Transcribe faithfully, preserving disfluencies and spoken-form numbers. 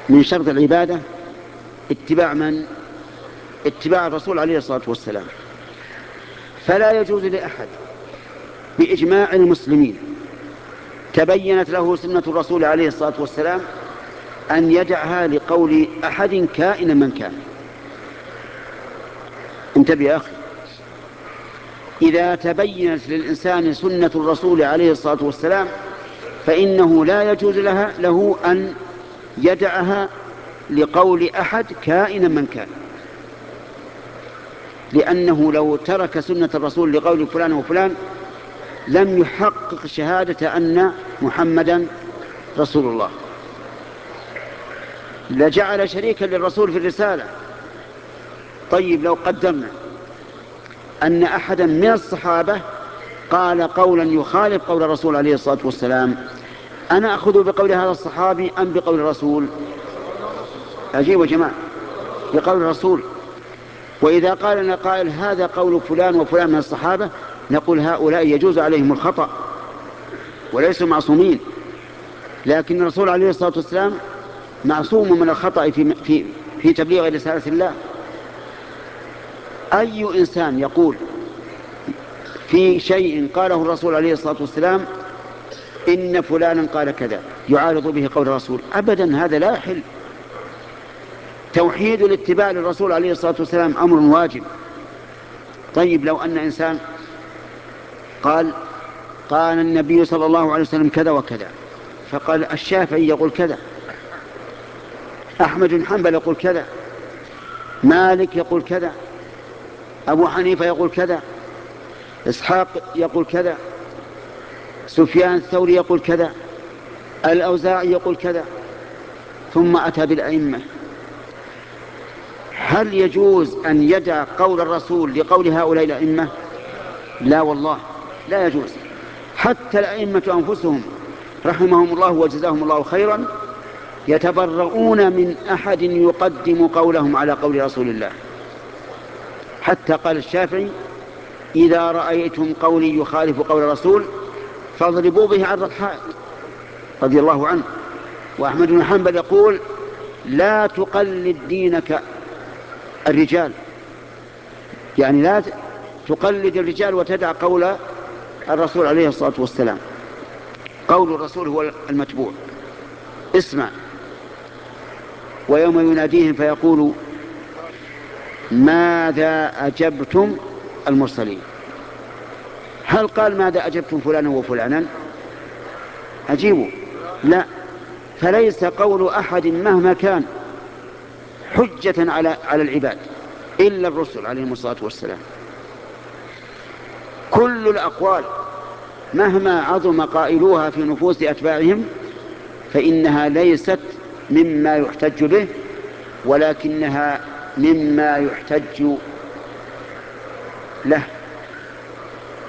من شرط العبادة اتباع من؟ اتباع الرسول عليه الصلاة والسلام. فلا يجوز لأحد بإجماع المسلمين تبينت له سنة الرسول عليه الصلاة والسلام أن يدعها لقول أحد كائنا من كان. انتبه يا أخي، إذا تبينت للإنسان سنة الرسول عليه الصلاة والسلام فإنه لا يجوز لها له أن يدعها لقول أحد كائنا من كان، لأنه لو ترك سنة الرسول لقول فلان وفلان لم يحقق شهادة أن محمدا رسول الله، لجعل شريكا للرسول في الرسالة. طيب لو قدرنا أن أحدا من الصحابة قال قولا يخالف قول الرسول عليه الصلاة والسلام، أنا أخذ بقول هذا الصحابي أم بقول الرسول؟ أجيب يا جماعة، بقول الرسول. وإذا قال لنا قائل هذا قول فلان وفلان من الصحابة، نقول هؤلاء يجوز عليهم الخطأ وليسوا معصومين، لكن الرسول عليه الصلاة والسلام معصوم من الخطأ في, في, في تبليغ رسالة الله. أي إنسان يقول في شيء قاله الرسول عليه الصلاة والسلام إن فلانا قال كذا يعارض به قول الرسول؟ أبدا، هذا لا يحل. توحيد الاتباع للرسول عليه الصلاة والسلام أمر واجب. طيب لو أن إنسان قال قال النبي صلى الله عليه وسلم كذا وكذا، فقال الشافعي يقول كذا، أحمد بن حنبل يقول كذا، مالك يقول كذا، أبو حنيفة يقول كذا، إسحاق يقول كذا، سفيان الثوري يقول كذا، الأوزاعي يقول كذا، ثم أتى بالأئمة. هل يجوز أن يدع قول الرسول لقول هؤلاء الأئمة؟ لا والله، لا يجوز. حتى الأئمة أنفسهم رحمهم الله وجزاهم الله خيرا يتبرؤون من أحد يقدم قولهم على قول رسول الله. حتى قال الشافعي إذا رأيتم قولي يخالف قول الرسول فاضربوا به عرض الحائط، رضي الله عنه. وأحمد بن حنبل يقول لا تقلد دينك الرجال، يعني لا تقلد الرجال وتدع قول الرسول عليه الصلاة والسلام، قول الرسول هو المتبوع. اسمع، ويوم يناديهم فيقول ماذا أجبتم المرسلين؟ هل قال ماذا أجبتم فلانا وفلانا؟ أجيبوا، لا. فليس قول أحد مهما كان حجة على على العباد إلا الرسل عليهم الصلاة والسلام. كل الأقوال مهما عظم قائلوها في نفوس أتباعهم فإنها ليست مما يحتج به، ولكنها مما يحتج له.